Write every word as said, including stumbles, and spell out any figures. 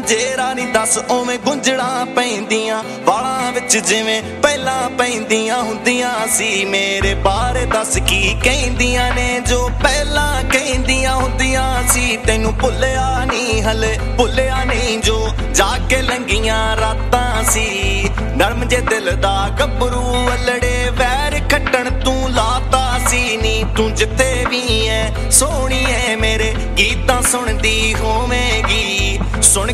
ਜੇਰਾ ਨੀ ਦੱਸ ਉਵੇਂ ਗੁੰਝੜਾਂ ਪੈਂਦੀਆਂ ਵਾਲਾਂ ਵਿੱਚ ਜਿਵੇਂ ਪਹਿਲਾਂ ਪੈਂਦੀਆਂ ਹੁੰਦੀਆਂ ਸੀ। ਮੇਰੇ ਬਾਰੇ ਦੱਸ ਕੀ ਕਹਿੰਦੀਆਂ ਨੇ ਜੋ ਪਹਿਲਾਂ ਕਹਿੰਦੀਆਂ ਹੁੰਦੀਆਂ ਸੀ। ਤੈਨੂੰ ਭੁੱਲਿਆ ਨਹੀਂ ਹਲੇ ਭੁੱਲਿਆ ਨਹੀਂ ਜੋ ਜਾ ਕੇ ਲੰਘੀਆਂ ਰਾਤਾਂ ਸੀ। ਨਰਮ ਜੇ ਦਿਲ ਦਾ ਗੱਭਰੂ ਅਲੜੇ ਵੈਰ ਖੱਟਣ ਤੂੰ ਲਾਤਾ ਸੀ ਨੀ। ਤੂੰ ਜਿੱਤੇ ਵੀ ਐ ਸੋਹਣੀ ਐ ਮੇਰੇ ਗੀਤਾਂ ਸੁਣਦੀ ਹੋਵੇਂ